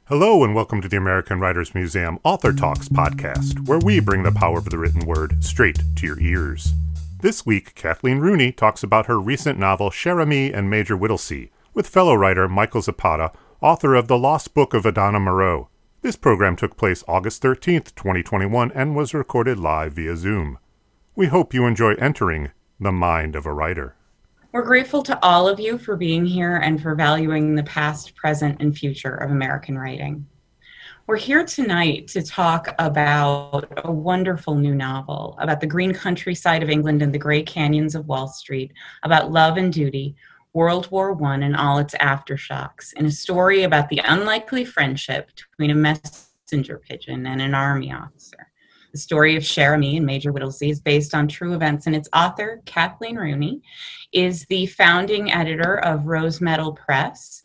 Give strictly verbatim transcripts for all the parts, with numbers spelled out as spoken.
Hello and welcome to the American Writers Museum Author Talks podcast, where we bring the power of the written word straight to your ears. This week, Kathleen Rooney talks about her recent novel Cher-Ami and Major Whittlesey, with fellow writer Michael Zapata, author of The Lost Book of Adana Moreau. This program took place August thirteenth, twenty twenty-one, and was recorded live via Zoom. We hope you enjoy entering the mind of a writer. We're grateful to all of you for being here and for valuing the past, present, and future of American writing. We're here tonight to talk about a wonderful new novel, about the green countryside of England and the gray canyons of Wall Street, about love and duty, World War One and all its aftershocks, in a story about the unlikely friendship between a messenger pigeon and an army officer. The story of Cher-Ami and Major Whittlesey is based on true events, and its author, Kathleen Rooney, is the founding editor of Rose Medal Press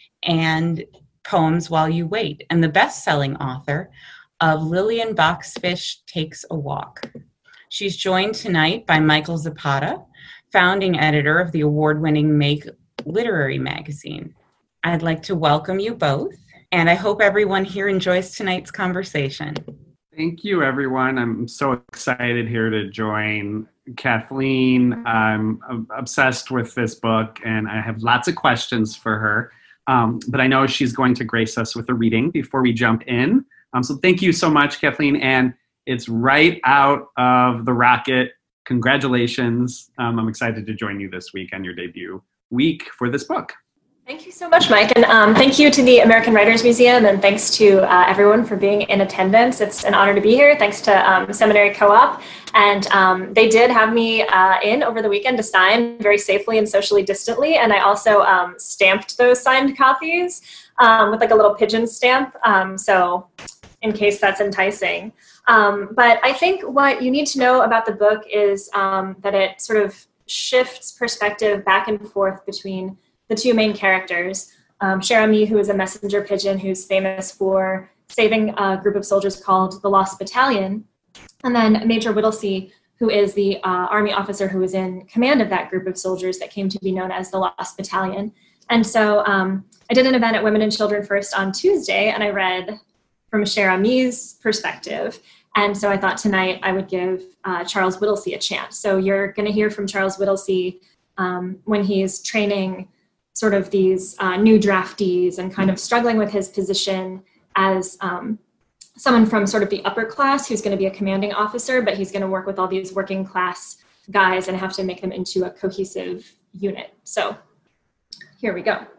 and Poems While You Wait, and the best-selling author of Lillian Boxfish Takes a Walk. She's joined tonight by Michael Zapata, founding editor of the award-winning Make Literary magazine. I'd like to welcome you both, and I hope everyone here enjoys tonight's conversation. Thank you, everyone. I'm so excited here to join Kathleen. I'm obsessed with this book, and I have lots of questions for her. Um, but I know she's going to grace us with a reading before we jump in. Um, so thank you so much, Kathleen. And it's right out of the rocket. Congratulations. Um, I'm excited to join you this week on your debut week for this book. Thank you so much, Mike. And um, thank you to the American Writers Museum, and thanks to uh, everyone for being in attendance. It's an honor to be here. Thanks to um, Seminary Co-op. And um, they did have me uh, in over the weekend to sign very safely and socially distantly. And I also um, stamped those signed copies um, with like a little pigeon stamp. Um, so in case that's enticing. Um, but I think what you need to know about the book is um, that it sort of shifts perspective back and forth between the two main characters, um, Cher-Ami, who is a messenger pigeon who's famous for saving a group of soldiers called the Lost Battalion, and then Major Whittlesey, who is the uh, army officer who was in command of that group of soldiers that came to be known as the Lost Battalion. And so um, I did an event at Women and Children First on Tuesday, and I read from Cher-Ami's perspective. And so I thought tonight I would give uh, Charles Whittlesey a chance. So you're going to hear from Charles Whittlesey um, when he's training sort of these uh, new draftees and kind of struggling with his position as um, someone from sort of the upper class who's going to be a commanding officer, but he's going to work with all these working class guys and have to make them into a cohesive unit. So here we go.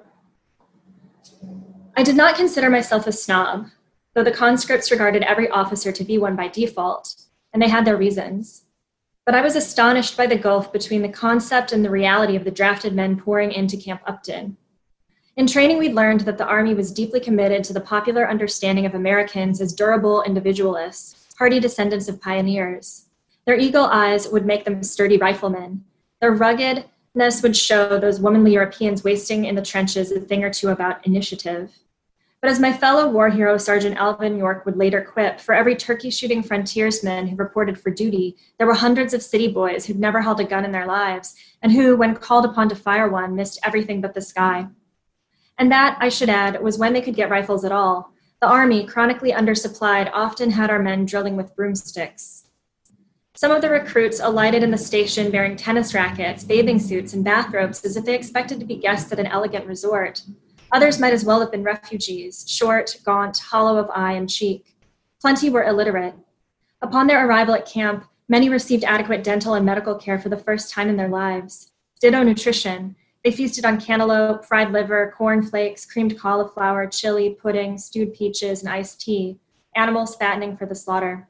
I did not consider myself a snob, though the conscripts regarded every officer to be one by default, and they had their reasons. But I was astonished by the gulf between the concept and the reality of the drafted men pouring into Camp Upton. In training, we learned that the Army was deeply committed to the popular understanding of Americans as durable individualists, hardy descendants of pioneers. Their eagle eyes would make them sturdy riflemen. Their ruggedness would show those womanly Europeans wasting in the trenches a thing or two about initiative. But as my fellow war hero, Sergeant Alvin York, would later quip, for every turkey-shooting frontiersman who reported for duty, there were hundreds of city boys who'd never held a gun in their lives, and who, when called upon to fire one, missed everything but the sky. And that, I should add, was when they could get rifles at all. The Army, chronically undersupplied, often had our men drilling with broomsticks. Some of the recruits alighted in the station bearing tennis rackets, bathing suits, and bathrobes as if they expected to be guests at an elegant resort. Others might as well have been refugees, short, gaunt, hollow of eye and cheek. Plenty were illiterate. Upon their arrival at camp, many received adequate dental and medical care for the first time in their lives. Ditto nutrition. They feasted on cantaloupe, fried liver, corn flakes, creamed cauliflower, chili, pudding, stewed peaches, and iced tea, animals fattening for the slaughter.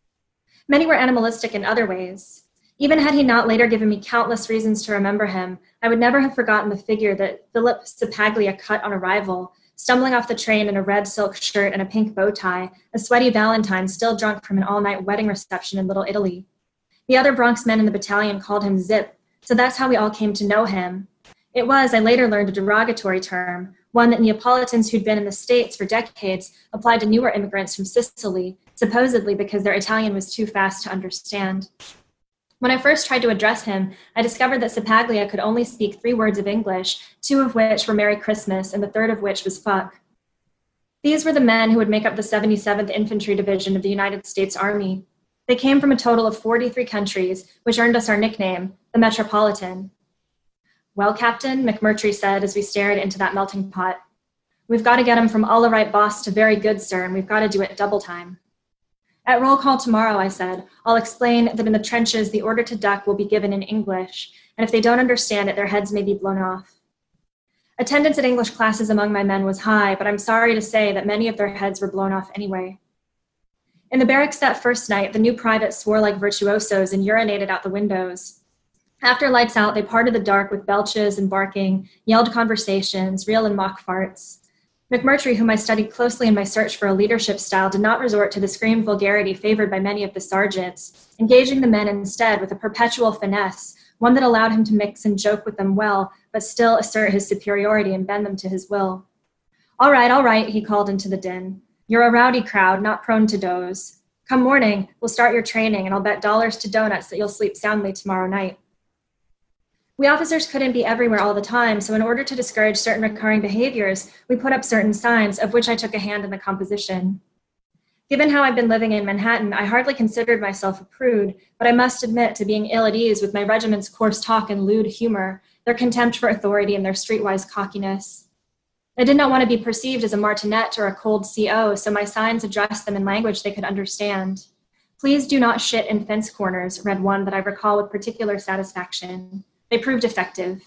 Many were animalistic in other ways. Even had he not later given me countless reasons to remember him, I would never have forgotten the figure that Philip Sapaglia cut on arrival, stumbling off the train in a red silk shirt and a pink bow tie, a sweaty Valentine still drunk from an all-night wedding reception in Little Italy. The other Bronx men in the battalion called him Zip, so that's how we all came to know him. It was, I later learned, a derogatory term, one that Neapolitans who'd been in the States for decades applied to newer immigrants from Sicily, supposedly because their Italian was too fast to understand. When I first tried to address him, I discovered that Sapaglia could only speak three words of English, two of which were Merry Christmas and the third of which was fuck. These were the men who would make up the seventy-seventh Infantry Division of the United States Army. They came from a total of forty-three countries, which earned us our nickname, the Metropolitan. Well, Captain, McMurtry said as we stared into that melting pot, we've got to get him from all right boss to very good, sir, and we've got to do it double time. At roll call tomorrow, I said, I'll explain that in the trenches, the order to duck will be given in English, and if they don't understand it, their heads may be blown off. Attendance at English classes among my men was high, but I'm sorry to say that many of their heads were blown off anyway. In the barracks that first night, the new privates swore like virtuosos and urinated out the windows. After lights out, they parted the dark with belches and barking, yelled conversations, real and mock farts. McMurtry, whom I studied closely in my search for a leadership style, did not resort to the screamed vulgarity favored by many of the sergeants, engaging the men instead with a perpetual finesse, one that allowed him to mix and joke with them well, but still assert his superiority and bend them to his will. All right, all right, he called into the din. You're a rowdy crowd, not prone to doze. Come morning, we'll start your training, and I'll bet dollars to donuts that you'll sleep soundly tomorrow night. We officers couldn't be everywhere all the time, so in order to discourage certain recurring behaviors, we put up certain signs, of which I took a hand in the composition. Given how I've been living in Manhattan, I hardly considered myself a prude, but I must admit to being ill at ease with my regiment's coarse talk and lewd humor, their contempt for authority and their streetwise cockiness. I did not want to be perceived as a martinet or a cold C O, so my signs addressed them in language they could understand. Please do not shit in fence corners, read one that I recall with particular satisfaction. They proved effective.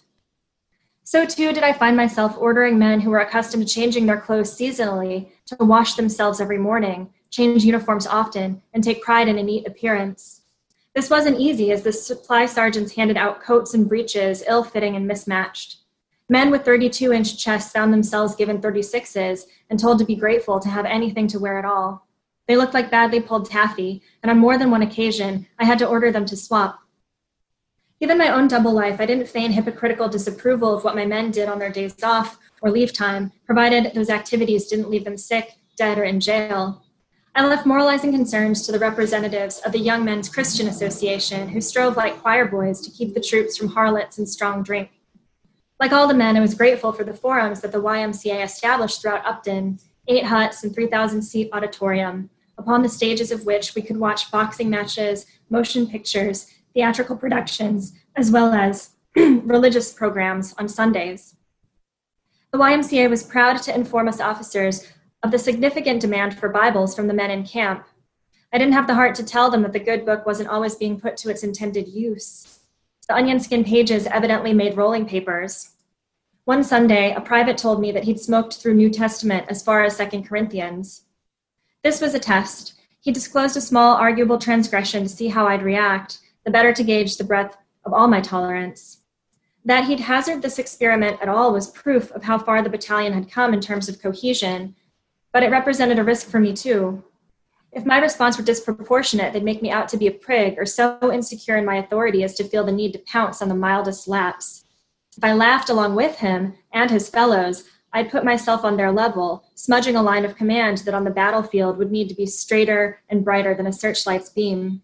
So too did I find myself ordering men who were accustomed to changing their clothes seasonally to wash themselves every morning, change uniforms often, and take pride in a neat appearance. This wasn't easy, as the supply sergeants handed out coats and breeches, ill-fitting and mismatched. Men with thirty-two inch chests found themselves given thirty-sixes and told to be grateful to have anything to wear at all. They looked like badly pulled taffy, and on more than one occasion, I had to order them to swap. Given my own double life, I didn't feign hypocritical disapproval of what my men did on their days off or leave time, provided those activities didn't leave them sick, dead, or in jail. I left moralizing concerns to the representatives of the Young Men's Christian Association, who strove like choir boys to keep the troops from harlots and strong drink. Like all the men, I was grateful for the forums that the Y M C A established throughout Upton, eight huts and three thousand seat auditorium, upon the stages of which we could watch boxing matches, motion pictures, theatrical productions, as well as religious programs on Sundays. The Y M C A was proud to inform us officers of the significant demand for Bibles from the men in camp. I didn't have the heart to tell them that the good book wasn't always being put to its intended use. The onion skin pages evidently made rolling papers. One Sunday, a private told me that he'd smoked through New Testament as far as Second Corinthians. This was a test. He disclosed a small, arguable transgression to see how I'd react, the better to gauge the breadth of all my tolerance. That he'd hazard this experiment at all was proof of how far the battalion had come in terms of cohesion, but it represented a risk for me too. If my response were disproportionate, they'd make me out to be a prig or so insecure in my authority as to feel the need to pounce on the mildest lapse. If I laughed along with him and his fellows, I'd put myself on their level, smudging a line of command that on the battlefield would need to be straighter and brighter than a searchlight's beam.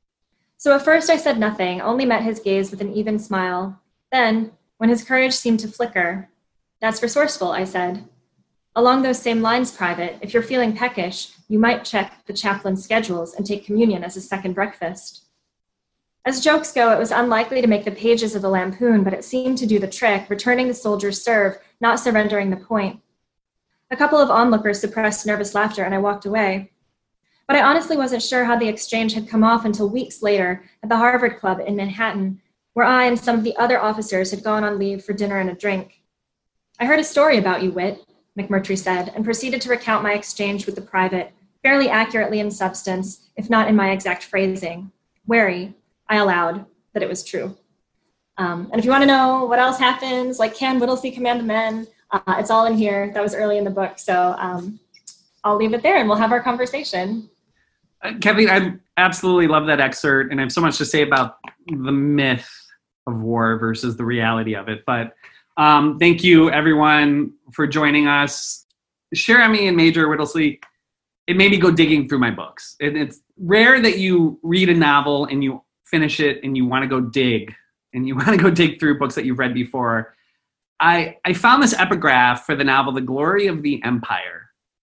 So at first I said nothing, only met his gaze with an even smile. Then, when his courage seemed to flicker, "That's resourceful," I said. "Along those same lines, Private, if you're feeling peckish, you might check the chaplain's schedules and take communion as a second breakfast." As jokes go, it was unlikely to make the pages of the Lampoon, but it seemed to do the trick, returning the soldier's serve, not surrendering the point. A couple of onlookers suppressed nervous laughter, and I walked away. But I honestly wasn't sure how the exchange had come off until weeks later at the Harvard Club in Manhattan, where I and some of the other officers had gone on leave for dinner and a drink. "I heard a story about you, Whit," McMurtry said, and proceeded to recount my exchange with the private, fairly accurately in substance, if not in my exact phrasing. Wary, I allowed that it was true. Um, and if you want to know what else happens, like can Whittlesey command the men, uh, it's all in here. That was early in the book, so um, I'll leave it there and we'll have our conversation. Uh, Kathleen, I absolutely love that excerpt, and I have so much to say about the myth of war versus the reality of it. But um, thank you, everyone, for joining us. Cherami and Major Whittlesey, it made me go digging through my books. It, it's rare that you read a novel and you finish it and you want to go dig, and you want to go dig through books that you've read before. I, I found this epigraph for the novel The Glory of the Empire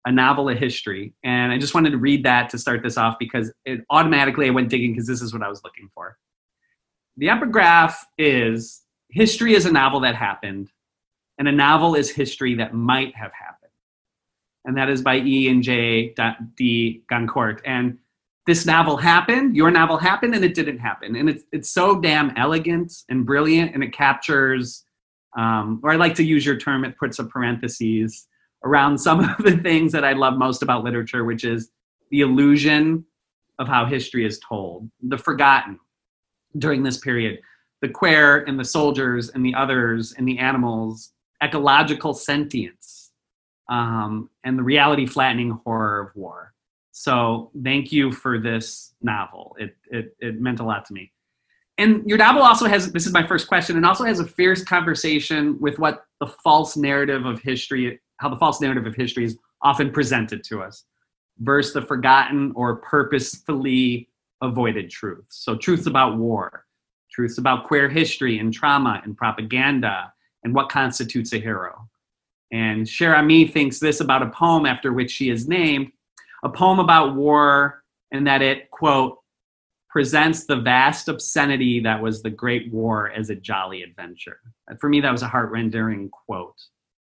a novel of history. And I just wanted to read that to start this off because it automatically I went digging because this is what I was looking for. The epigraph is, history is a novel that happened, and a novel is history that might have happened. And that is by E and J D Goncourt. And this novel happened, your novel happened, and it didn't happen. And it's it's so damn elegant and brilliant, and it captures, um, or I like to use your term, it puts a parentheses around some of the things that I love most about literature, which is the illusion of how history is told, the forgotten during this period, the queer and the soldiers and the others and the animals, ecological sentience, um, and the reality flattening horror of war. So thank you for this novel. It, it, it meant a lot to me. And your novel also has, this is my first question, and also has a fierce conversation with what the false narrative of history, how the false narrative of history is often presented to us, versus the forgotten or purposefully avoided truths. So truths about war, truths about queer history and trauma and propaganda, and what constitutes a hero. And Cher Ami thinks this about a poem after which she is named, a poem about war, and that it, quote, presents the vast obscenity that was the Great War as a jolly adventure. And for me, that was a heart-rending quote.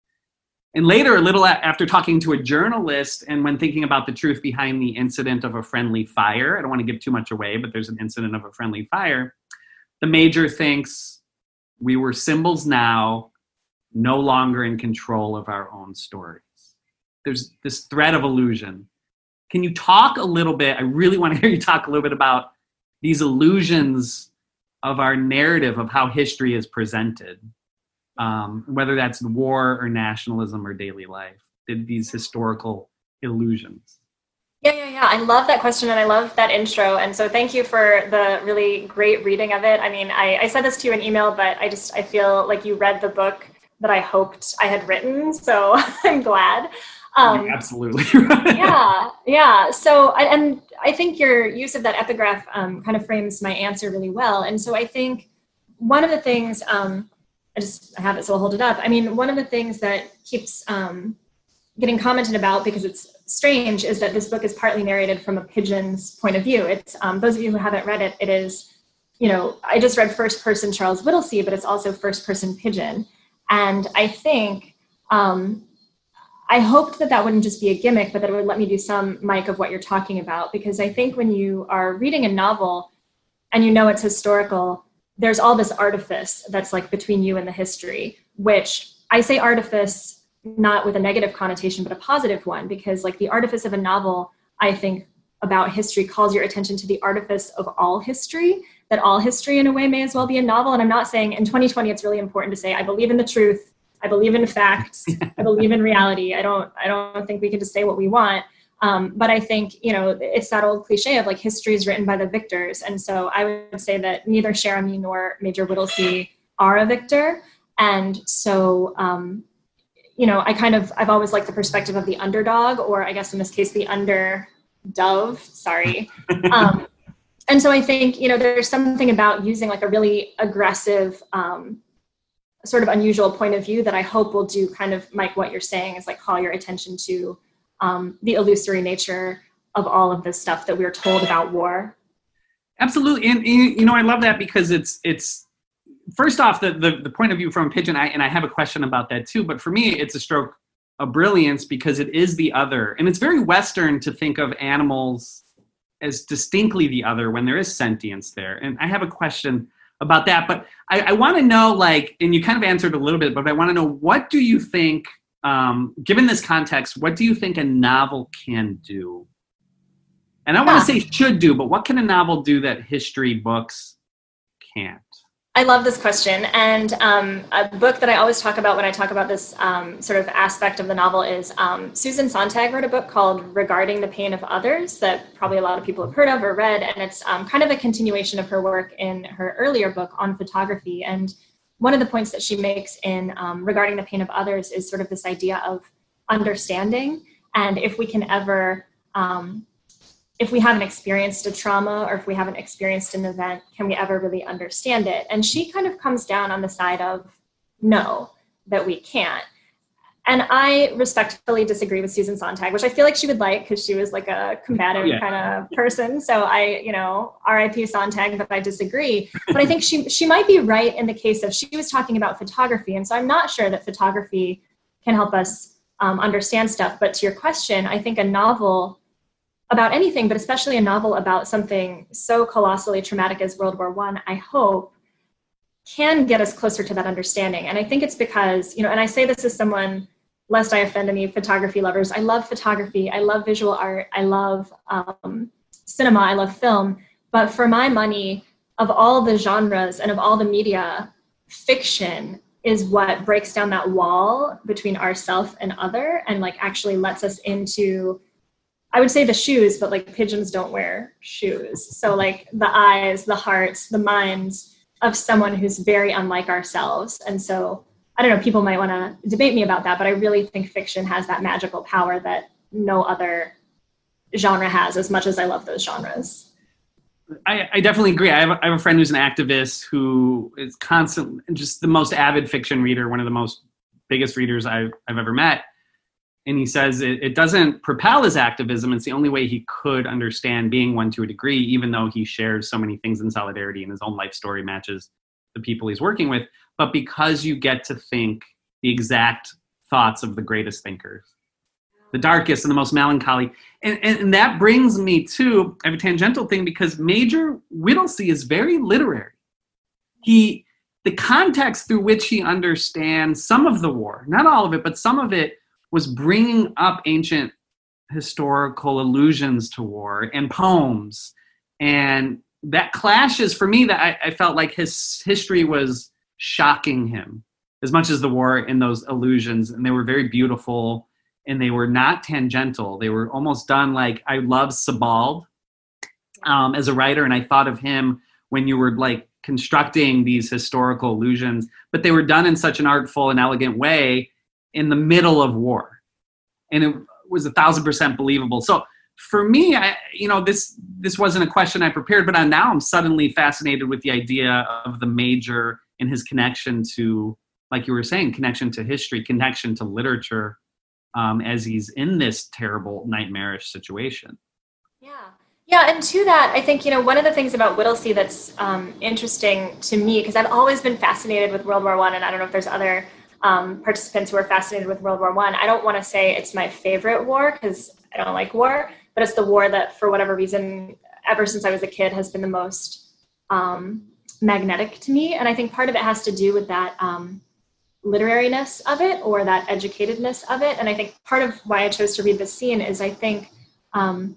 And later, a little after talking to a journalist and when thinking about the truth behind the incident of a friendly fire, I don't want to give too much away, but there's an incident of a friendly fire, the major thinks, we were symbols now, no longer in control of our own stories. There's this thread of illusion. Can you talk a little bit, I really want to hear you talk a little bit about these illusions of our narrative of how history is presented, um, whether that's war or nationalism or daily life, these historical illusions. Yeah, yeah, yeah. I love that question and I love that intro. And so thank you for the really great reading of it. I mean, I, I said this to you in email, but I just, I feel like you read the book that I hoped I had written. So I'm glad. Um, You're absolutely right. Yeah, yeah. So, I, and I think your use of that epigraph um, kind of frames my answer really well. And so I think one of the things, um, I just I have it, so I'll hold it up. I mean, one of the things that keeps um, getting commented about, because it's strange, is that this book is partly narrated from a pigeon's point of view. It's, um, those of you who haven't read it, it is, you know, I just read first person Charles Whittlesey, but it's also first person pigeon. And I think, um, I hoped that that wouldn't just be a gimmick, but that it would let me do some, Mike, of what you're talking about. Because I think when you are reading a novel and you know it's historical, there's all this artifice that's like between you and the history, which I say artifice not with a negative connotation, but a positive one, because like the artifice of a novel, I think about history calls your attention to the artifice of all history, that all history in a way may as well be a novel. And I'm not saying in twenty twenty, it's really important to say, I believe in the truth. I believe in facts. I believe in reality. I don't, I don't think we can just say what we want. Um, but I think, you know, it's that old cliche of like history is written by the victors. And so I would say that neither Cher Ami nor Major Whittlesey are a victor. And so, um, you know, I kind of, I've always liked the perspective of the underdog, or I guess in this case, the under dove, sorry. Um, and so I think, you know, there's something about using like a really aggressive, um, sort of unusual point of view that I hope will do kind of, Mike, what you're saying is like call your attention to um, the illusory nature of all of this stuff that we're told about war. Absolutely. And, you know, I love that because it's, it's first off, the, the, the point of view from a pigeon, I, and I have a question about that too, but for me, it's a stroke of brilliance because it is the other. And it's very Western to think of animals as distinctly the other when there is sentience there. And I have a question about that, but I, I want to know, like, and you kind of answered a little bit, but I want to know, what do you think, um, given this context, what do you think a novel can do? And I don't want to say should do, but what can a novel do that history books can't? I love this question. And um, a book that I always talk about when I talk about this um, sort of aspect of the novel is um, Susan Sontag wrote a book called Regarding the Pain of Others that probably a lot of people have heard of or read. And it's um, kind of a continuation of her work in her earlier book on photography. And one of the points that she makes in um, Regarding the Pain of Others is sort of this idea of understanding. And if we can ever, um, if we haven't experienced a trauma or if we haven't experienced an event, can we ever really understand it? And she kind of comes down on the side of no, that we can't. And I respectfully disagree with Susan Sontag, which I feel like she would like because she was like a combative yeah. kind of person. So I, you know, R I P Sontag, but I disagree. But I think she she might be right in the case of, she was talking about photography. And so I'm not sure that photography can help us um, understand stuff. But to your question, I think a novel about anything, but especially a novel about something so colossally traumatic as World War One, I, I hope can get us closer to that understanding. And I think it's because, you know, and I say this as someone, lest I offend any photography lovers, I love photography, I love visual art, I love um, cinema, I love film. But for my money, of all the genres and of all the media, fiction is what breaks down that wall between ourself and other, and like actually lets us into, I would say the shoes, but like pigeons don't wear shoes. So like the eyes, the hearts, the minds of someone who's very unlike ourselves. And so I don't know, people might want to debate me about that, but I really think fiction has that magical power that no other genre has, as much as I love those genres. I, I definitely agree. I have, a, I have a friend who's an activist who is constant, just the most avid fiction reader, one of the most biggest readers I've, I've ever met. And he says it, it doesn't propel his activism. It's the only way he could understand being one to a degree, even though he shares so many things in solidarity and his own life story matches the people he's working with. But because you get to think the exact thoughts of the greatest thinkers, the darkest and the most melancholy. And, and, and that brings me to, I have a tangential thing, because Major Whittlesey is very literary. He, the context through which he understands some of the war, not all of it, but some of it, was bringing up ancient historical allusions to war and poems. And that clashes for me, that I, I felt like his history was shocking him as much as the war in those allusions. And they were very beautiful and they were not tangential. They were almost done like, I love Sebald um, as a writer. And I thought of him when you were like constructing these historical allusions, but they were done in such an artful and elegant way in the middle of war. And it was a thousand percent believable. So for me, I, you know, this, this wasn't a question I prepared, but now I'm suddenly fascinated with the idea of the Major and his connection to, like you were saying, connection to history, connection to literature, um, as he's in this terrible, nightmarish situation. Yeah. Yeah, and to that, I think, you know, one of the things about Whittlesey that's um, interesting to me, because I've always been fascinated with World War One, and I don't know if there's other um, participants who are fascinated with World War One. I. I don't want to say it's my favorite war, because I don't like war, but it's the war that, for whatever reason, ever since I was a kid, has been the most um, magnetic to me. And I think part of it has to do with that um, literariness of it, or that educatedness of it. And I think part of why I chose to read this scene is I think um,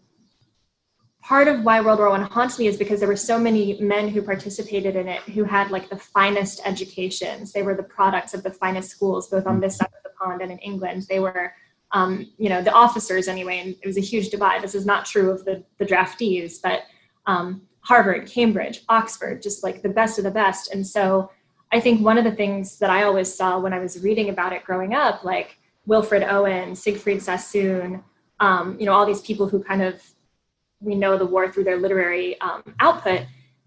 part of why World War One haunts me is because there were so many men who participated in it who had like the finest educations. They were the products of the finest schools, both on this side of the pond and in England. They were, um, you know, the officers anyway, and it was a huge divide. This is not true of the, the draftees, but um, Harvard, Cambridge, Oxford, just like the best of the best. And so I think one of the things that I always saw when I was reading about it growing up, like Wilfred Owen, Siegfried Sassoon, um, you know, all these people who kind of, we know the war through their literary um, output,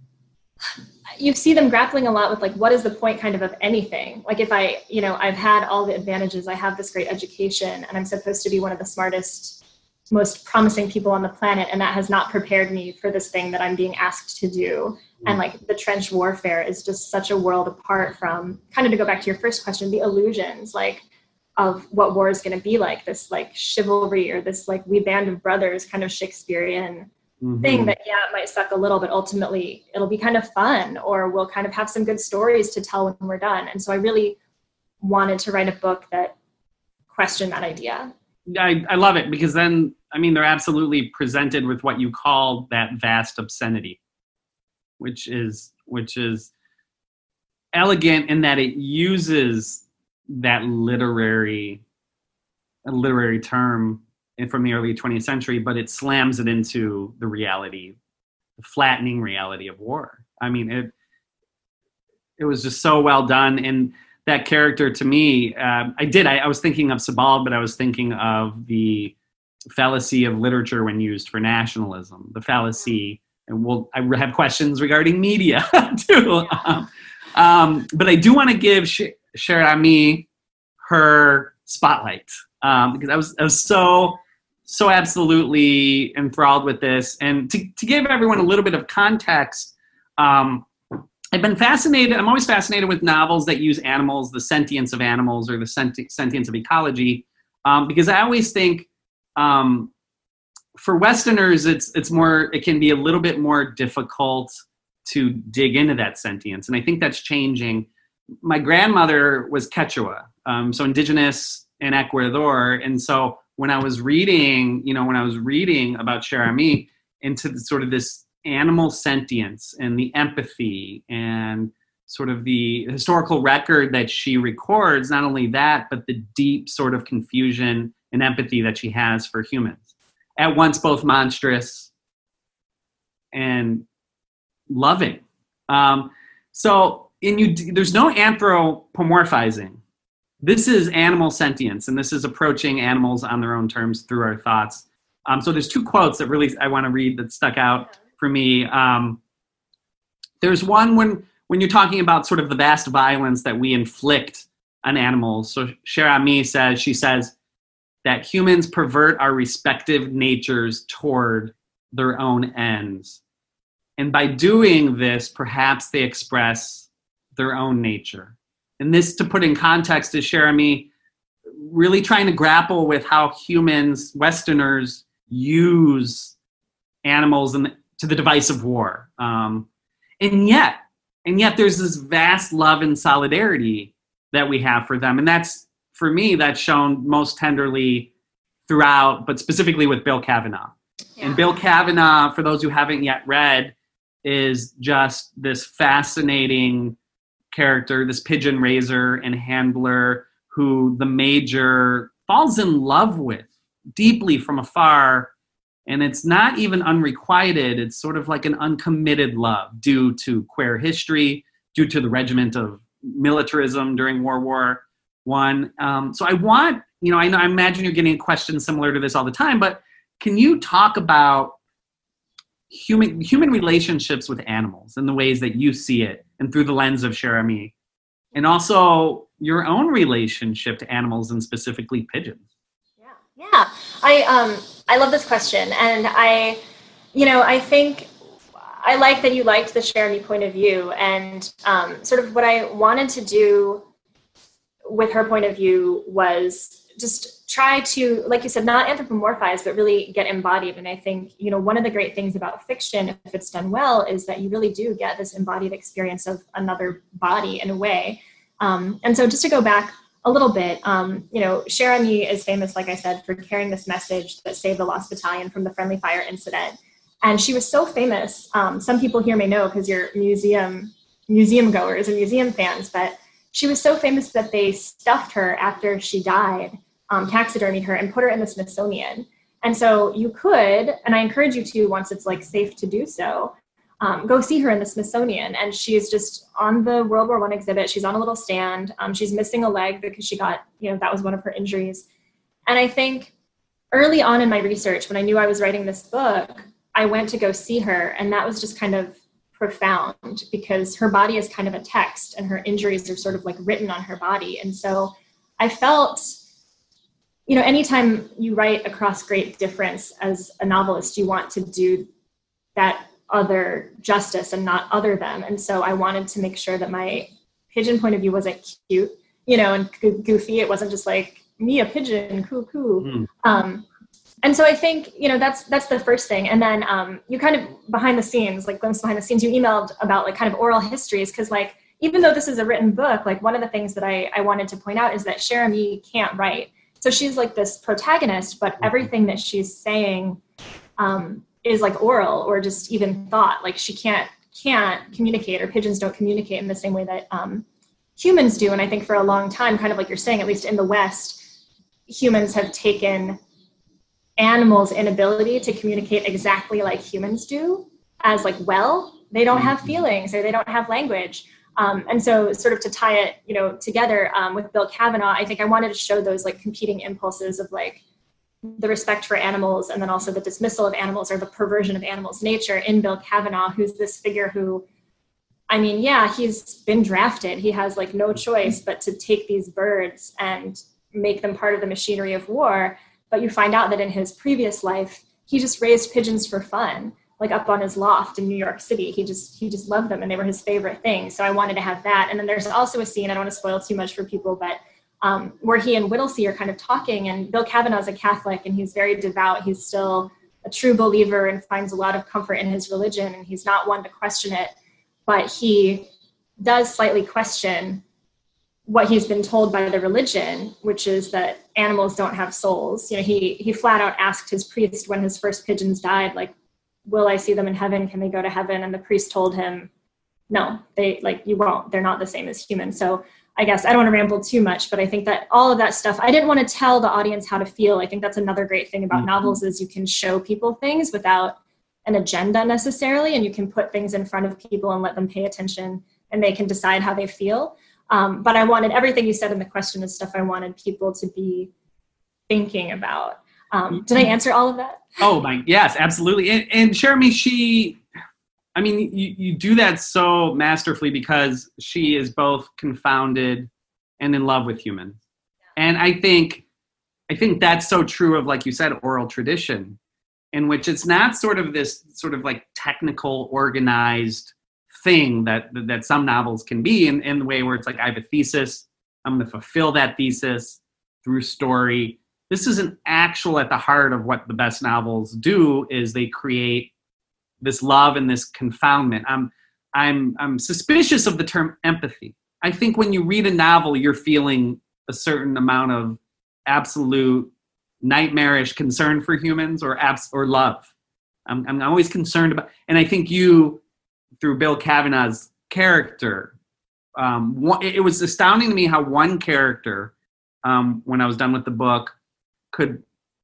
you see them grappling a lot with like, what is the point kind of of anything? Like if I, you know, I've had all the advantages, I have this great education, and I'm supposed to be one of the smartest, most promising people on the planet, and that has not prepared me for this thing that I'm being asked to do. Mm-hmm. And like the trench warfare is just such a world apart from, kind of to go back to your first question, the illusions, like of what war is going to be like, this like chivalry or this like we band of brothers kind of Shakespearean mm-hmm. thing that, yeah, it might suck a little, but ultimately it'll be kind of fun, or we'll kind of have some good stories to tell when we're done. And so I really wanted to write a book that questioned that idea. I, I love it, because then, I mean, they're absolutely presented with what you call that vast obscenity, which is, which is elegant in that it uses that literary, a literary term from the early twentieth century, but it slams it into the reality, the flattening reality of war. I mean, it, it was just so well done. And that character to me, uh, I did, I, I was thinking of Sebald, but I was thinking of the fallacy of literature when used for nationalism, the fallacy, and we'll, I have questions regarding media too. Um, um, but I do want to give Sh- Cher Ami her spotlight um, because I was I was so so absolutely enthralled with this. And to to give everyone a little bit of context, um, I've been fascinated. I'm always fascinated with novels that use animals, the sentience of animals, or the senti- sentience of ecology, um, because I always think. Um, For Westerners, it's it's more. It can be a little bit more difficult to dig into that sentience, and I think that's changing. My grandmother was Quechua, um, so indigenous in Ecuador, and so when I was reading, you know, when I was reading about Cherami, into the, sort of this animal sentience and the empathy and sort of the historical record that she records. Not only that, but the deep sort of confusion and empathy that she has for humans. At once both monstrous and loving. Um, so in you, there's no anthropomorphizing. This is animal sentience, and this is approaching animals on their own terms through our thoughts. Um, so there's two quotes that really I want to read that stuck out for me. Um, there's one when, when you're talking about sort of the vast violence that we inflict on animals. So Cherami says, she says, that humans pervert our respective natures toward their own ends. And by doing this, perhaps they express their own nature. And this, to put in context, is Cherami really trying to grapple with how humans, Westerners, use animals in the, to the device of war. Um, and yet, and yet there's this vast love and solidarity that we have for them. And that's, for me, that's shown most tenderly throughout, but specifically with Bill Kavanaugh. Yeah. And Bill Kavanaugh, for those who haven't yet read, is just this fascinating character, this pigeon raiser and handler who the major falls in love with deeply from afar. And it's not even unrequited. It's sort of like an uncommitted love due to queer history, due to the regiment of militarism during World War One. Um, so I want, you know, I know, I imagine you're getting questions similar to this all the time, but can you talk about human human relationships with animals and the ways that you see it and through the lens of Cherami, and also your own relationship to animals and specifically pigeons? Yeah, yeah. I um I love this question, and I, you know, I think I like that you liked the Cherami point of view, and um, sort of what I wanted to do with her point of view was just try to, like you said, not anthropomorphize, but really get embodied. And I think, you know, one of the great things about fiction, if it's done well, is that you really do get this embodied experience of another body in a way. Um, and so just to go back a little bit, um, you know, Cherami is famous, like I said, for carrying this message that saved the Lost Battalion from the friendly fire incident. And she was so famous. Um, some people here may know because you're museum museum goers and museum fans, but she was so famous that they stuffed her after she died, um, taxidermied her, and put her in the Smithsonian. And so you could, and I encourage you to, once it's like safe to do so, um, go see her in the Smithsonian. And she is just on the World War One exhibit. She's on a little stand. Um, she's missing a leg because she got, you know, that was one of her injuries. And I think early on in my research, when I knew I was writing this book, I went to go see her, and that was just kind of profound because her body is kind of a text and her injuries are sort of like written on her body. And so I felt, you know, anytime you write across great difference as a novelist, you want to do that other justice and not other them. And so I wanted to make sure that my pigeon point of view wasn't cute, you know, and goofy. It wasn't just like me, a pigeon, coo, coo. Mm. Um, And so I think, you know, that's that's the first thing. And then um, you kind of behind the scenes, like glimpse behind the scenes, you emailed about like kind of oral histories. Because like, even though this is a written book, like one of the things that I, I wanted to point out is that Cherami can't write. So she's like this protagonist, but everything that she's saying um, is like oral or just even thought. Like she can't can't communicate, or pigeons don't communicate in the same way that um, humans do. And I think for a long time, kind of like you're saying, at least in the West, humans have taken animals' inability to communicate exactly like humans do as like, well, they don't have feelings or they don't have language. Um, and so sort of to tie it, you know, together um, with Bill Kavanaugh, I think I wanted to show those like competing impulses of like the respect for animals and then also the dismissal of animals or the perversion of animals' nature in Bill Kavanaugh, who's this figure who, I mean, yeah, he's been drafted. He has like no choice but to take these birds and make them part of the machinery of war. But you find out that in his previous life, he just raised pigeons for fun, like up on his loft in New York City. He just he just loved them, and they were his favorite thing. So I wanted to have that. And then there's also a scene, I don't want to spoil too much for people, but um, where he and Whittlesey are kind of talking, and Bill Kavanaugh's a Catholic, and he's very devout. He's still a true believer and finds a lot of comfort in his religion, and he's not one to question it, but he does slightly question what he's been told by the religion, which is that animals don't have souls. You know, he he flat out asked his priest when his first pigeons died, like, will I see them in heaven? Can they go to heaven? And the priest told him, no, they like, you won't, they're not the same as humans. So I guess I don't want to ramble too much, but I think that all of that stuff, I didn't want to tell the audience how to feel. I think that's another great thing about mm-hmm. novels is you can show people things without an agenda necessarily, and you can put things in front of people and let them pay attention and they can decide how they feel. Um, but I wanted everything you said in the question is stuff I wanted people to be thinking about. Um, did I answer all of that? Oh my, yes, absolutely. And, and Cherami, she, I mean, you, you do that so masterfully because she is both confounded and in love with humans. And I think, I think that's so true of, like you said, oral tradition, in which it's not sort of this sort of like technical, organized thing that that some novels can be in, in the way where it's like, I have a thesis, I'm going to fulfill that thesis through story. This is an actual, at the heart of what the best novels do, is they create this love and this confoundment. I'm, I'm, I'm suspicious of the term empathy. I think when you read a novel, you're feeling a certain amount of absolute nightmarish concern for humans or abs- or love. I'm, I'm always concerned about, and I think you, through Bill Kavanaugh's character, um, one, it was astounding to me how one character, um, when I was done with the book, could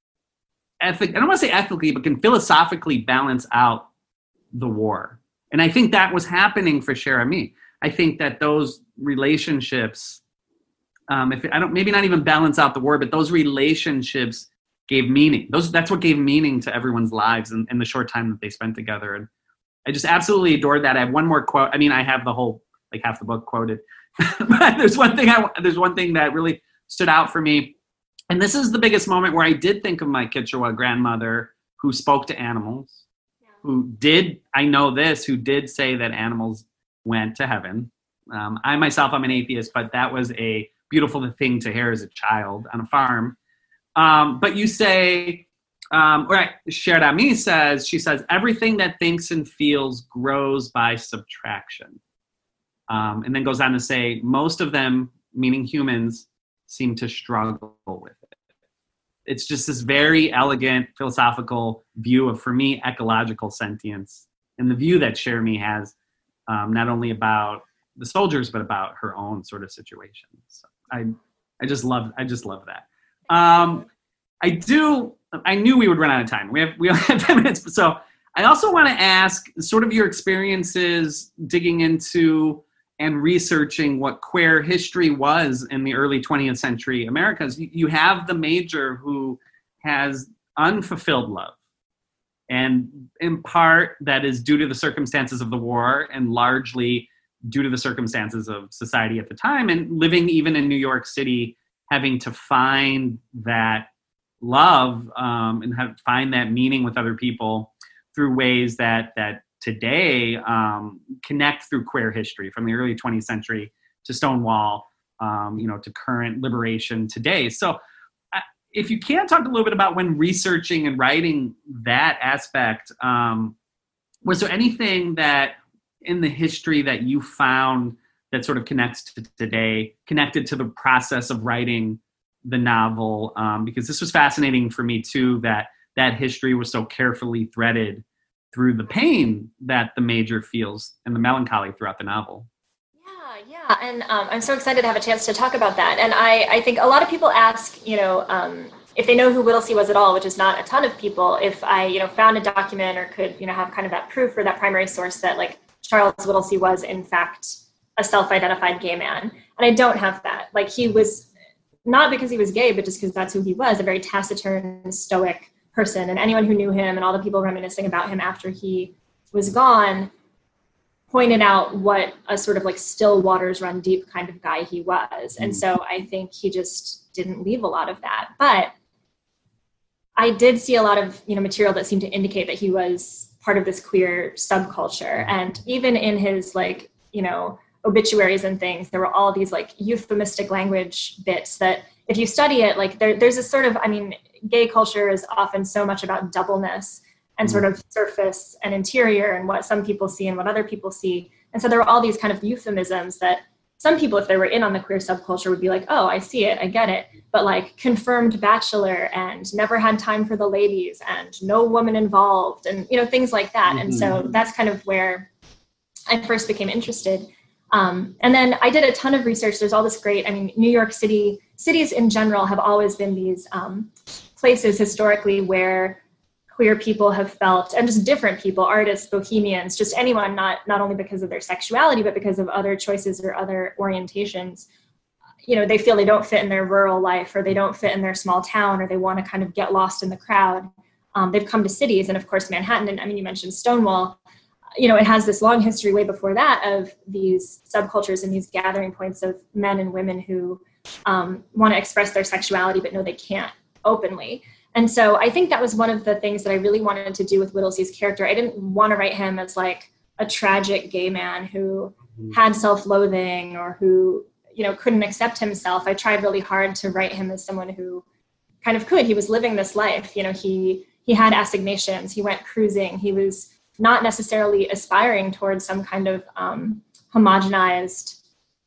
ethic, I don't want to say ethically, but can philosophically balance out the war. And I think that was happening for Cherami. I think that those relationships, um, if it, I don't, maybe not even balance out the war, but those relationships gave meaning. Those that's what gave meaning to everyone's lives in, in the short time that they spent together. And I just absolutely adored that. I have one more quote. I mean, I have the whole, like half the book quoted, but there's one thing I, there's one thing that really stood out for me. And this is the biggest moment where I did think of my Kichwa grandmother, who spoke to animals, yeah. who did, I know this, who did say that animals went to heaven. Um, I myself, I'm an atheist, but that was a beautiful thing to hear as a child on a farm. Um, but you say, um, right, Cherami says, she says, everything that thinks and feels grows by subtraction. Um, and then goes on to say, most of them, meaning humans, seem to struggle with it. It's just this very elegant philosophical view of, for me, ecological sentience, and the view that Cherami has, um, not only about the soldiers, but about her own sort of situation. So I, I just love, I just love that. Um, I do, I knew we would run out of time. We have, we only have ten minutes. So I also want to ask sort of your experiences digging into and researching what queer history was in the early twentieth century Americas. You have the major who has unfulfilled love. And in part, that is due to the circumstances of the war and largely due to the circumstances of society at the time, and living even in New York City, having to find that love um, and have, find that meaning with other people through ways that that today um, connect through queer history, from the early twentieth century to Stonewall, um, you know, to current liberation today. So uh, if you can talk a little bit about when researching and writing that aspect, um, was there anything that in the history that you found that sort of connects to today, connected to the process of writing the novel? Um, because this was fascinating for me too, that that history was so carefully threaded through the pain that the major feels and the melancholy throughout the novel. Yeah, yeah. And um, I'm so excited to have a chance to talk about that. And I, I think a lot of people ask, you know, um, if they know who Whittlesey was at all, which is not a ton of people, if I, you know, found a document or could, you know, have kind of that proof or that primary source that like Charles Whittlesey was in fact a self-identified gay man. And I don't have that. Like, he was, not because he was gay, but just because that's who he was, a very taciturn, stoic person. And anyone who knew him and all the people reminiscing about him after he was gone pointed out what a sort of like still waters run deep kind of guy he was. And so I think he just didn't leave a lot of that. But I did see a lot of, you know, material that seemed to indicate that he was part of this queer subculture. And even in his like, you know, obituaries and things, there were all these like euphemistic language bits that if you study it, like there, there's a sort of, I mean, gay culture is often so much about doubleness and sort of surface and interior and what some people see and what other people see. And so there were all these kind of euphemisms that some people, if they were in on the queer subculture, would be like, oh, I see it, I get it. But like confirmed bachelor and never had time for the ladies and no woman involved and, you know, things like that. Mm-hmm. And so that's kind of where I first became interested. Um, and then I did a ton of research. There's all this great, I mean, New York City, cities in general have always been these um, places historically where queer people have felt, and just different people, artists, bohemians, just anyone, not not only because of their sexuality, but because of other choices or other orientations, you know, they feel they don't fit in their rural life or they don't fit in their small town or they want to kind of get lost in the crowd. Um, they've come to cities, and of course Manhattan, and I mean, you mentioned Stonewall, you know, it has this long history way before that of these subcultures and these gathering points of men and women who um, want to express their sexuality, but know they can't openly. And so I think that was one of the things that I really wanted to do with Whittlesey's character. I didn't want to write him as like a tragic gay man who had self-loathing or who, you know, couldn't accept himself. I tried really hard to write him as someone who kind of could. He was living this life. You know, he he had assignations. He went cruising. He was not necessarily aspiring towards some kind of um, homogenized,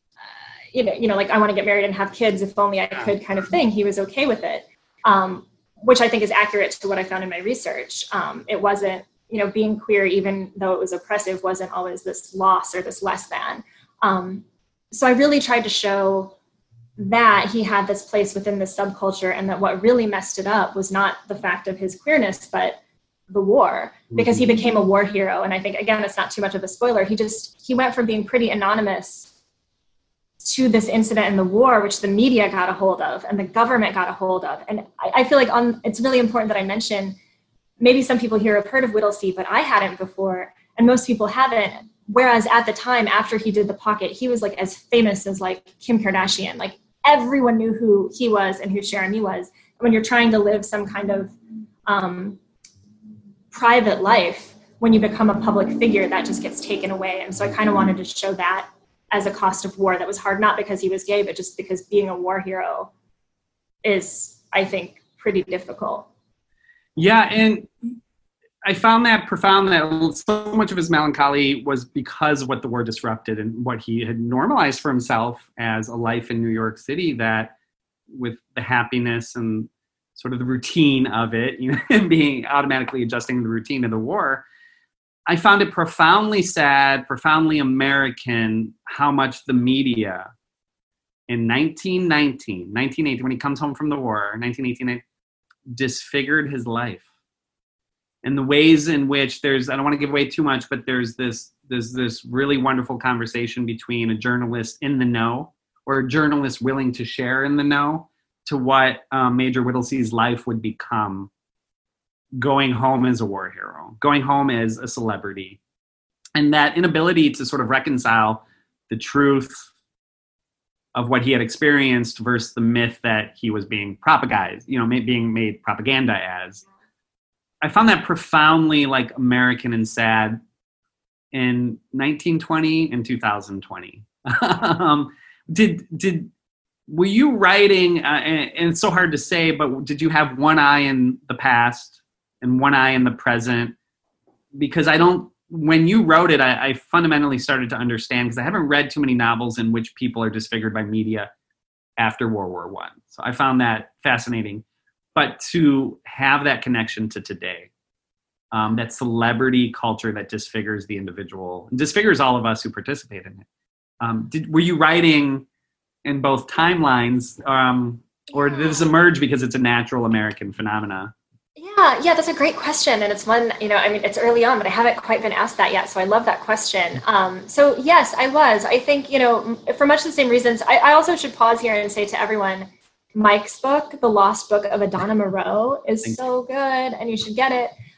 uh, you know, you know, like I want to get married and have kids if only I could kind of thing. He was okay with it. Um, which I think is accurate to what I found in my research. Um, it wasn't, you know, being queer, even though it was oppressive, wasn't always this loss or this less than. Um, so I really tried to show that he had this place within this subculture and that what really messed it up was not the fact of his queerness, but the war, because he became a war hero. And I think, again, it's not too much of a spoiler. He just, he went from being pretty anonymous to this incident in the war, which the media got a hold of and the government got a hold of. And I, I feel like on, it's really important that I mention, maybe some people here have heard of Whittlesey, but I hadn't before, and most people haven't. Whereas at the time, after he did The Pocket, he was like as famous as like Kim Kardashian. Like everyone knew who he was and who Cherami was. When you're trying to live some kind of um, private life, when you become a public figure, that just gets taken away. And so I kind of wanted to show that as a cost of war that was hard, not because he was gay, but just because being a war hero is, I think, pretty difficult. Yeah, and I found that profound that so much of his melancholy was because of what the war disrupted and what he had normalized for himself as a life in New York City, that with the happiness and sort of the routine of it, you know, and being automatically adjusting the routine of the war, I found it profoundly sad, profoundly American, how much the media in nineteen nineteen, nineteen eighteen, when he comes home from the war, nineteen eighteen, disfigured his life. And the ways in which there's, I don't want to give away too much, but there's this, there's this really wonderful conversation between a journalist in the know or a journalist willing to share in the know to what um, Major Whittlesey's life would become going home as a war hero, going home as a celebrity. And that inability to sort of reconcile the truth of what he had experienced versus the myth that he was being propagandized, you know, being made propaganda as. I found that profoundly like American and sad in nineteen twenty and two thousand twenty. um, did, did, were you writing, uh, and, and it's so hard to say, but did you have one eye in the past and one eye in the present? Because I don't, when you wrote it, I, I fundamentally started to understand, because I haven't read too many novels in which people are disfigured by media after World War One. So I found that fascinating. But to have that connection to today, um, that celebrity culture that disfigures the individual, and disfigures all of us who participate in it. Um, did, were you writing in both timelines, um, or did this emerge because it's a natural American phenomena? Yeah, yeah, that's a great question. And it's one, you know, I mean, it's early on, but I haven't quite been asked that yet. So I love that question. Um, so yes, I was. I think, you know, for much the same reasons, I, I also should pause here and say to everyone, Mike's book, The Lost Book of Adana Moreau, is Thank so good, and you should get it.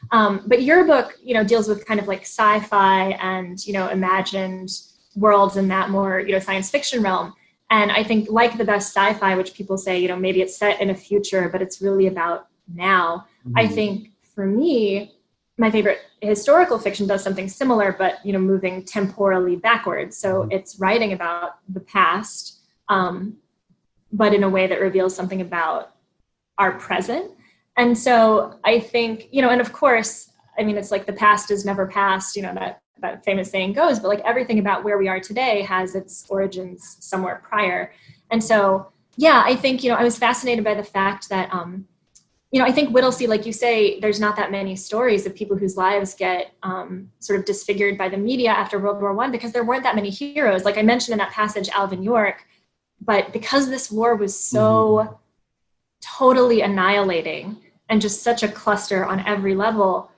Um, but your book, you know, deals with kind of like sci-fi and, you know, imagined worlds in that more, you know, science fiction realm. And I think like the best sci-fi, which people say, you know, maybe it's set in a future, but it's really about now. Mm-hmm. I think for me, my favorite historical fiction does something similar, but, you know, moving temporally backwards. So mm-hmm. it's writing about the past, um, but in a way that reveals something about our present. And so I think, you know, and of course, I mean, it's like the past is never past, you know, that, that famous saying goes, but like everything about where we are today has its origins somewhere prior. And so, yeah, I think, you know, I was fascinated by the fact that, um, you know, I think Whittlesey, like you say, there's not that many stories of people whose lives get um, sort of disfigured by the media after World War One, because there weren't that many heroes. Like I mentioned in that passage, Alvin York, but because this war was so mm-hmm. totally annihilating and just such a cluster on every level,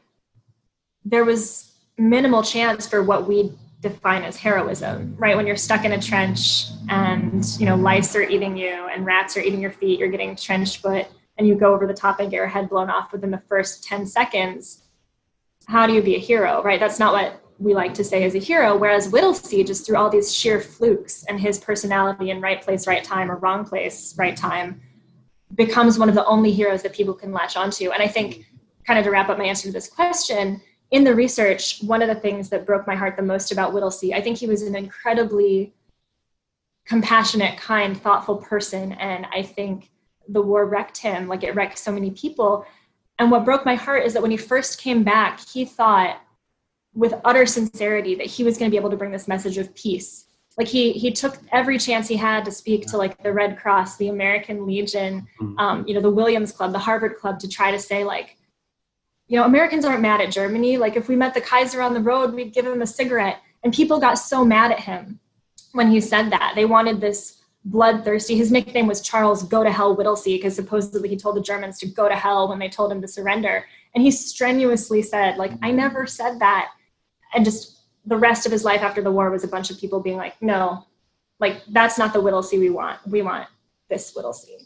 there was minimal chance for what we define as heroism, right? When you're stuck in a trench and, you know, lice are eating you and rats are eating your feet, you're getting trench foot, and you go over the top and get your head blown off within the first ten seconds, how do you be a hero, right? That's not what we like to say as a hero. Whereas Whittlesey, just through all these sheer flukes and his personality in right place, right time, or wrong place, right time, becomes one of the only heroes that people can latch onto. And I think, kind of to wrap up my answer to this question, in the research, one of the things that broke my heart the most about Whittlesey, I think he was an incredibly compassionate, kind, thoughtful person. And I think the war wrecked him, like it wrecked so many people. And what broke my heart is that when he first came back, he thought with utter sincerity that he was going to be able to bring this message of peace. Like he he took every chance he had to speak to like the Red Cross, the American Legion, um, you know, the Williams Club, the Harvard Club, to try to say like, you know, Americans aren't mad at Germany. Like if we met the Kaiser on the road, we'd give him a cigarette. And people got so mad at him when he said that. They wanted this bloodthirsty, his nickname was Charles Go to Hell Whittlesey, because supposedly he told the Germans to go to hell when they told him to surrender. And he strenuously said, like, I never said that. And just the rest of his life after the war was a bunch of people being like, no, like, that's not the Whittlesey we want. We want this Whittlesey.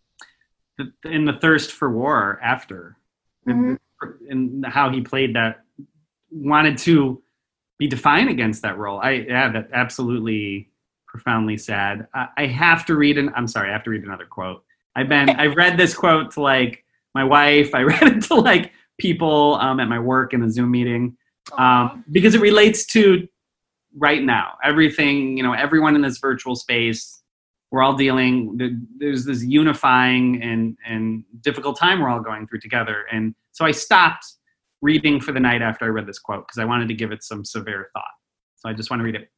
In the thirst for war after, mm-hmm. and how he played that, wanted to be defiant against that role. I, yeah, that absolutely profoundly sad. I, I have to read an, I'm sorry, I have to read another quote. I've been, I've read this quote to like my wife. I read it to like people um, at my work in a Zoom meeting um, because it relates to right now. Everything, you know, everyone in this virtual space, we're all dealing, there's this unifying and, and difficult time we're all going through together. And so I stopped reading for the night after I read this quote because I wanted to give it some severe thought. So I just want to read it.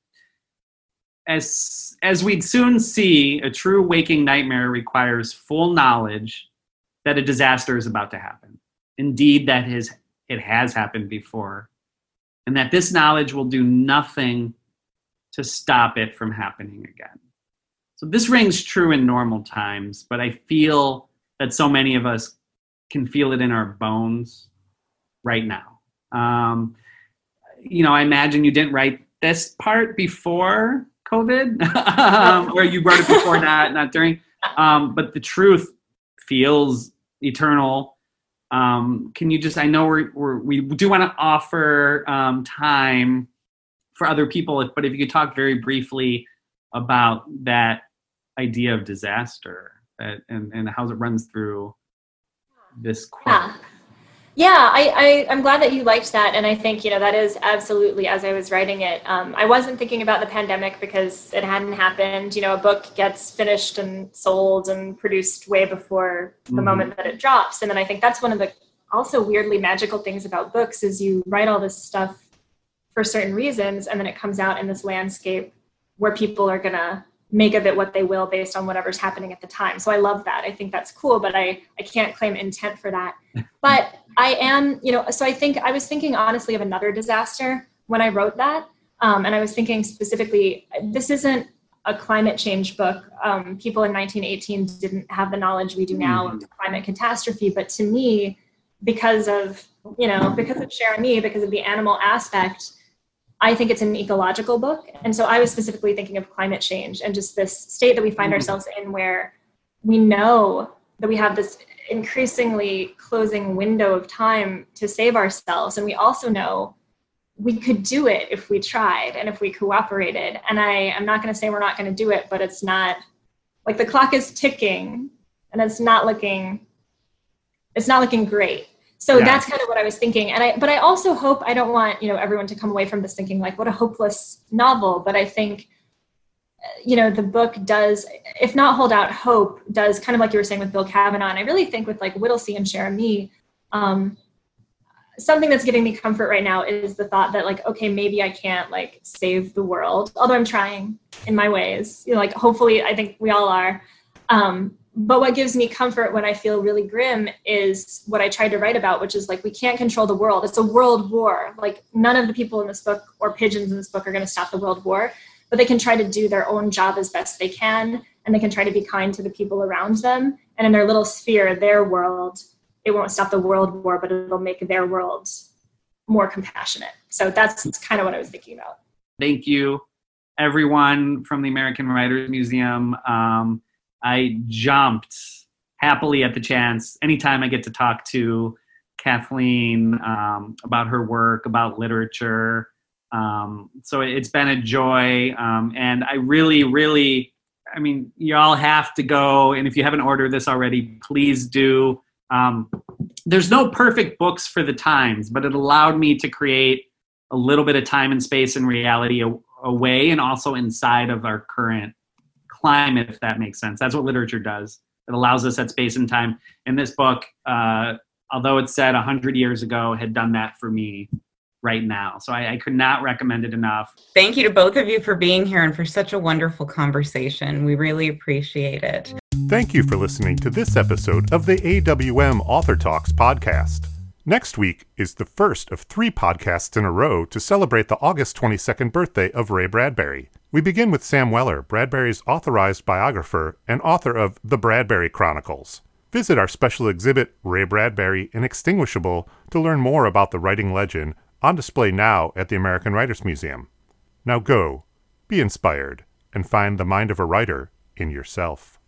As, as we'd soon see, a true waking nightmare requires full knowledge that a disaster is about to happen. Indeed, that is, it has happened before, and that this knowledge will do nothing to stop it from happening again. So this rings true in normal times, but I feel that so many of us can feel it in our bones right now. Um, you know, I imagine you didn't write this part before COVID, um, or you wrote it before, not not during. Um, but the truth feels eternal. Um, can you just? I know we're, we're we do want to offer um, time for other people, but if you could talk very briefly about that idea of disaster that, and and how it runs through this quote. Yeah. Yeah, I, I, I'm glad that you liked that. And I think, you know, that is absolutely, as I was writing it, um, I wasn't thinking about the pandemic because it hadn't happened. You know, a book gets finished and sold and produced way before the mm-hmm. moment that it drops. And then I think that's one of the also weirdly magical things about books is you write all this stuff for certain reasons, and then it comes out in this landscape where people are going to make of it what they will based on whatever's happening at the time. So I love that. I think that's cool, but I, I can't claim intent for that. But I am, you know, so I think I was thinking honestly of another disaster when I wrote that. Um, and I was thinking specifically, this isn't a climate change book. Um, people in nineteen eighteen didn't have the knowledge we do now of climate catastrophe. But to me, because of, you know, because of Cher Me, because of the animal aspect, I think it's an ecological book. And so I was specifically thinking of climate change and just this state that we find ourselves in where we know that we have this increasingly closing window of time to save ourselves. And we also know we could do it if we tried and if we cooperated. And I am not going to say we're not going to do it, but it's not like the clock is ticking and it's not looking, it's not looking great. So yeah. That's kind of what I was thinking. And I, but I also hope, I don't want, you know, everyone to come away from this thinking like, what a hopeless novel. But I think, you know, the book does, if not hold out hope, does kind of like you were saying with Bill Kavanaugh. And I really think with like Whittlesey and Cherami, um, something that's giving me comfort right now is the thought that like, okay, maybe I can't like save the world, although I'm trying in my ways, you know, like hopefully I think we all are. Um, but what gives me comfort when I feel really grim is what I tried to write about, which is like, we can't control the world. It's a world war. Like none of the people in this book or pigeons in this book are going to stop the world war, but they can try to do their own job as best they can. And they can try to be kind to the people around them. And in their little sphere, their world, it won't stop the world war, but it'll make their world more compassionate. So that's kind of what I was thinking about. Thank you, everyone from the American Writers Museum. Um, I jumped happily at the chance anytime I get to talk to Kathleen um, about her work, about literature. Um, so it's been a joy. Um, and I really, really, I mean, you all have to go. And if you haven't ordered this already, please do. Um, there's no perfect books for the times, but it allowed me to create a little bit of time and space and reality a- away and also inside of our current climate, if that makes sense. That's what literature does. It allows us that space and time. And this book, uh, although it's said one hundred years ago, had done that for me right now. So I, I could not recommend it enough. Thank you to both of you for being here and for such a wonderful conversation. We really appreciate it. Thank you for listening to this episode of the A W M Author Talks podcast. Next week is the first of three podcasts in a row to celebrate the August twenty-second birthday of Ray Bradbury. We begin with Sam Weller, Bradbury's authorized biographer and author of The Bradbury Chronicles. Visit our special exhibit, Ray Bradbury Inextinguishable, to learn more about the writing legend, on display now at the American Writers Museum. Now go, be inspired, and find the mind of a writer in yourself.